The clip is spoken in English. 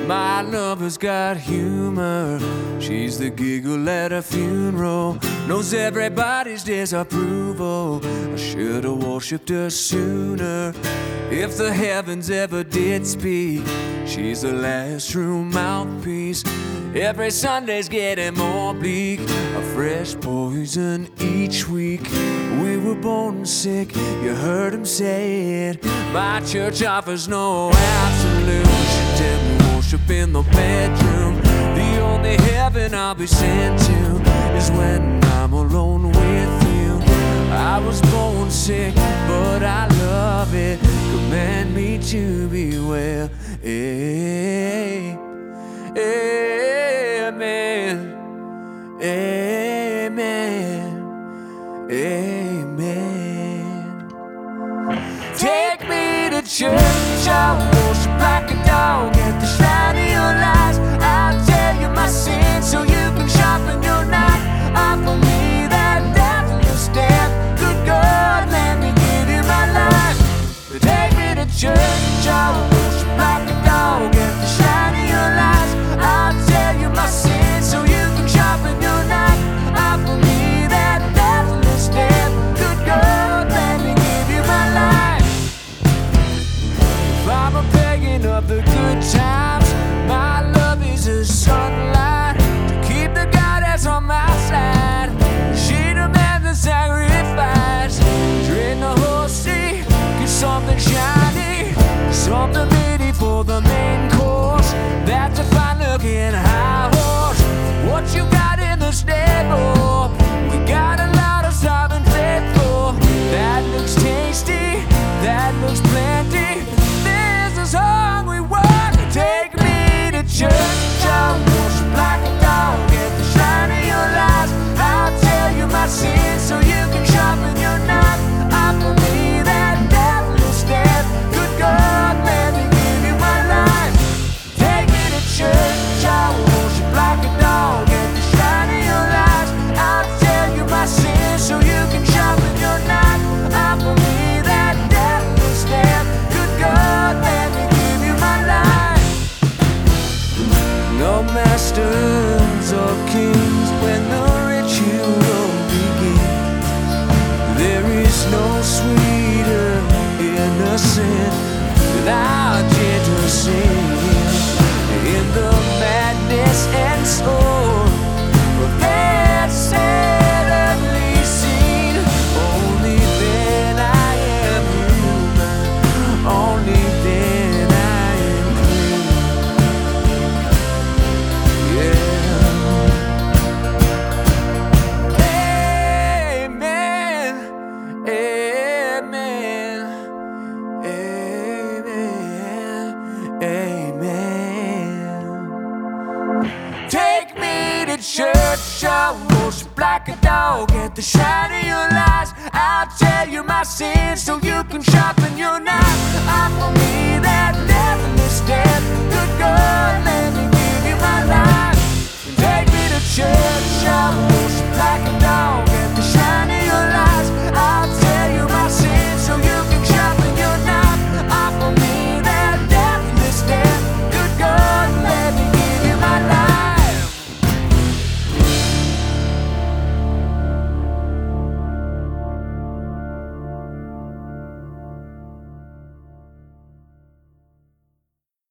My lover's got humor. She's the giggle at a funeral. Knows everybody's disapproval. I should have worshipped her sooner. If the heavens ever did speak, she's the last true mouthpiece. Every Sunday's getting more bleak. A fresh poison each week. We were born sick, you heard him say it. My church offers no absolute. She tell me worship in the bedroom. The only heaven I'll be sent to is when I'm alone with you. I was born sick, but I love it. Command me to be well. Amen. Amen. Amen. Take me to church, I'll worship like a dog at the shrine of your lies. I'll tell you my sins so you can sharpen your knife. Offer me that deathless step. Good God, let me give you my life. Take me to church, I'll worship like a dog at the shrine of your lies. I'll tell you my sins so you can sharpen your knife. Offer me that deathless step. Good God, let me give you my life. If I'm a pagan of the good times, my love is a sunlight to keep the goddess on my side. She demands a sacrifice. Drain the whole sea, get something shiny, something meaty for the main course. That's a fine looking high horse. What you got in the stable? We got a lot of starving faithful. That looks tasty, that looks plenty. This is hungry work. Take me to church, I'll worship like a dog at the shrine of your lies. I'll tell you my sins so you can sharpen your knife. Offer me that deathless step. Good God, let me give you my life. Take me to church, I'll worship like a dog at the shrine of your lies. I'll tell you my sins so you can sharpen your knife. Offer me that deathless step. Good God, let me give you my life. No masters or kings when the ritual begins. There is no sweeter innocent than our gentle sin. In the madness and soul of that sad earthly scene, only then I am human. Only then I am clean. Amen. Amen. Amen. Amen. Take me to church, I'll worship like a dog at the shrine of your lies. I'll tell you my sins so you can sharpen your knife. Offer me that death.